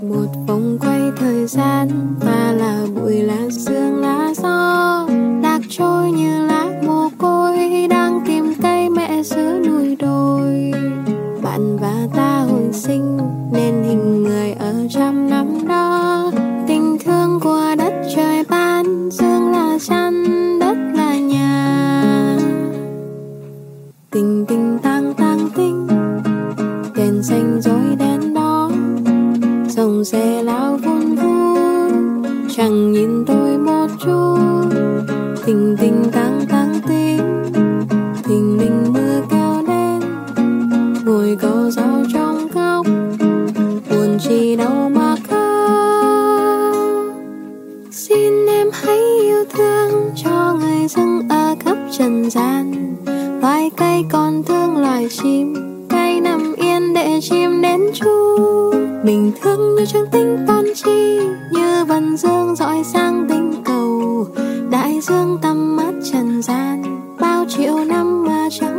Một vòng quay thời gian, ta là bụi lá sương lá gió, lạc trôi như lá mồ côi đang tìm cây mẹ giữa núi đồi. Bạn và ta hồi sinh nên hình người ở trăm năm đó. Tình thương của đất trời ban, sương là chăn, đất là nhà. Tình tình tang tang tinh, đèn xanh rối đèn đỏ, dòng xe lao vun vút, chẳng nhìn tôi một chút. Tình tình tang tang tinh, thình lình mưa kéo đến, ngồi câu gió trong góc, buồn chi đâu mà khóc. Xin em hãy yêu thương cho người dưng ở khắp trần gian. Loài cây còn thương loài chim, cây nằm yên để chim đến chu. Bình thường như trăng tinh toan chi, như vần dương dõi sang tinh cầu. Đại dương tầm mắt trần gian, bao triệu năm mà chẳng